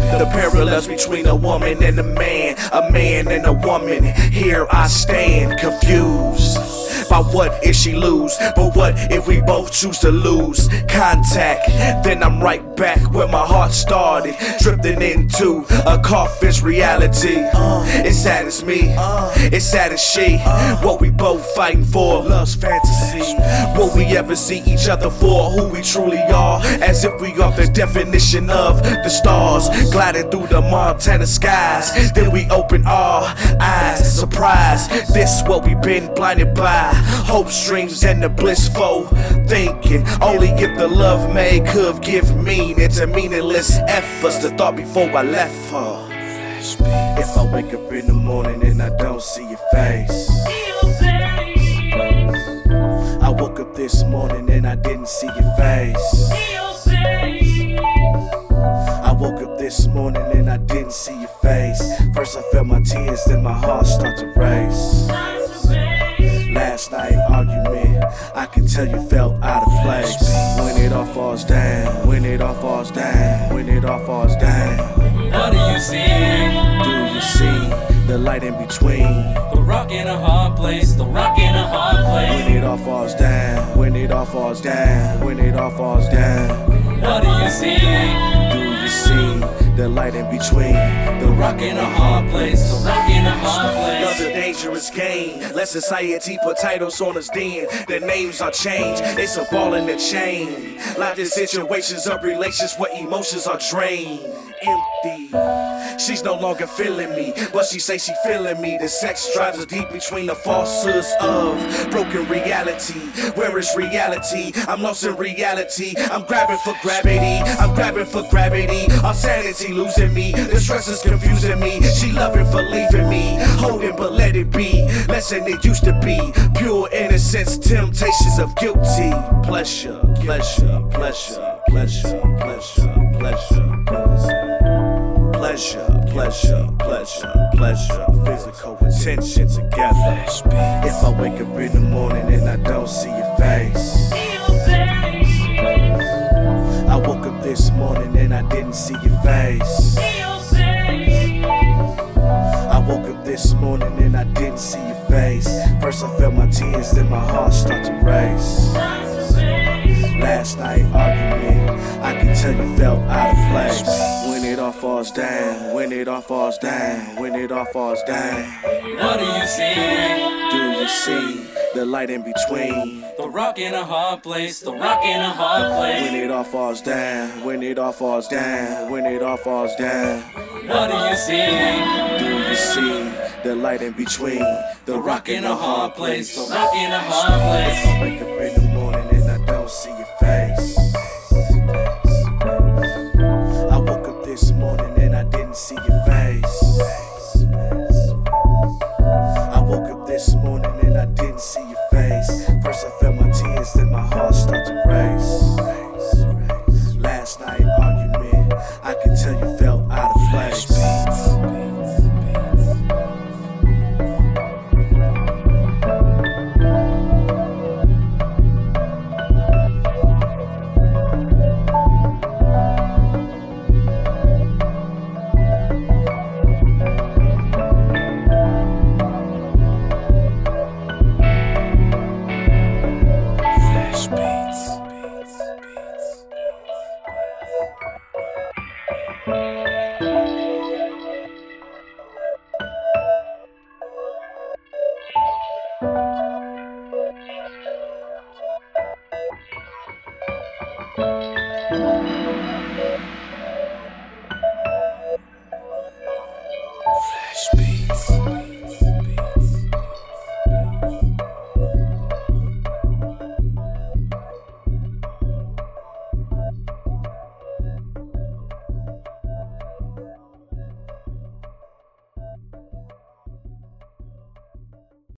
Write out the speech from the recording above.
The parallels between a woman and a man and a woman. Here I stand confused by what if she lose, but what if we both choose to lose contact? Then I'm right back where my heart started, drifting into a crawfish reality. It saddens me, it saddens she. What we both fighting for, love's fantasy. Will we ever see each other for who we truly are? As if we are the definition of the stars, gliding through the Montana skies. Then we open our eyes, surprised. This what we've been blinded by. Hopes, dreams, and the blissful thinking. Only if the love made could give meaning to meaningless efforts. The thought before I left her. If I wake up in the morning and I don't see your face. I woke up this morning and I didn't see your face. I woke up this morning and I didn't see your face. First I felt my tears, then my heart started to race. Last night argument, I can tell you felt out of place. When it all falls down, when it all falls down, when it all falls down. What do you see? Do you see the light in between? The rock in a hard place, the rock in a hard place. When it all falls down, when it all falls down, when it all falls down. What do you see? Do you see the light in between? The rock in a hard place, the rock in a hard place. Love's a dangerous game. Let society put titles on us then. The names are changed. It's a ball in the chain. Life is situations of relations where emotions are drained. Empty. She's no longer feeling me, but she say she feeling me. The sex drives us deep between the falsehoods of broken reality. Where is reality? I'm lost in reality. I'm grabbing for gravity. I'm grabbing for gravity. Our sanity losing me. The stress is confusing me. She loving for leaving me. Holding but let it be. Less than it used to be. Pure innocence, temptations of guilty. Pleasure, pleasure, pleasure, pleasure, pleasure, pleasure, pleasure, pleasure, pleasure, pleasure, physical attention together. If I wake up in the morning and I don't see your face. I woke up this morning and I didn't see your face. I woke up this morning and I didn't see your face. First I felt my tears, then my heart started to race. Last night argument, I can tell you felt out of place. When it all falls down, when it all falls down, when it all falls down. What do you see? Do you see the light in between? The rock in a hard place, the rock in a hard place. When it all falls down, when it all falls down, when it all falls down. What do you see? Do you see the light in between? The rock in a hard place, the rock in a hard place. If I wake up in